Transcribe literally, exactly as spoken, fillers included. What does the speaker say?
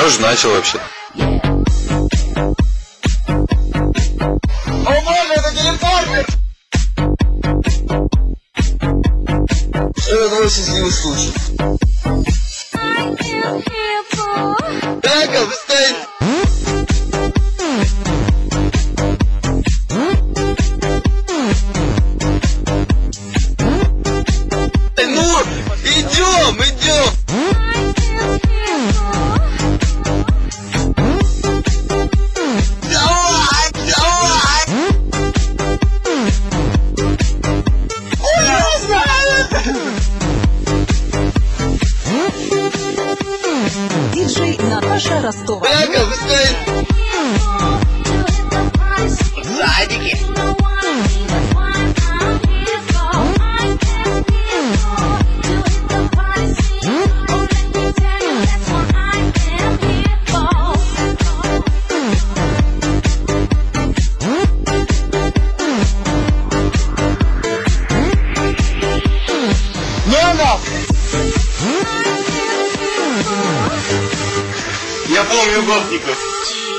же начал вообще. О боже, это телепортер! Это твой счастливый случай. Так, встань! Ну, идем, идем! Давай, давай! Диджей Наташа Ростова. Так, встань! Задики! Я помню гопников.